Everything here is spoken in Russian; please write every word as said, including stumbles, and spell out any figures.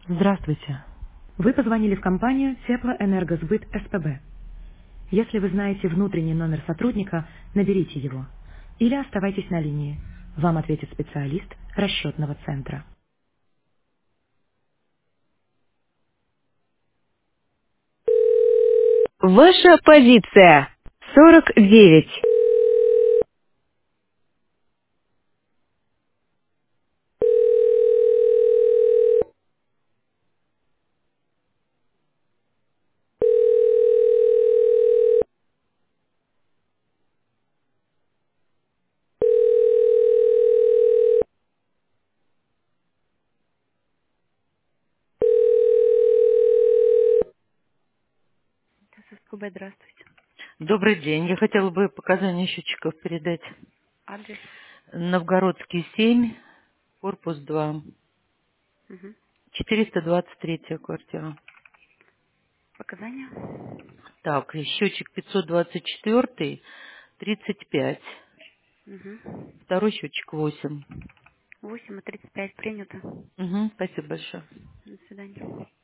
Здравствуйте. Вы позвонили в компанию Теплоэнергосбыт СПБ. Если вы знаете внутренний номер сотрудника, наберите его. Или оставайтесь на линии. Вам ответит специалист расчетного центра. Ваша позиция. сорок девять. СПБ, здравствуйте. Добрый день. Я хотела бы показания счетчиков передать. Адрес. Новгородский семь, корпус два, Мгм. четыреста двадцать третья квартира. Показания. Так, и счетчик пятьсот двадцать четыре, тридцать пять. Угу. Второй счетчик восемь. восемь и тридцать пять принято. Угу, спасибо большое. До свидания.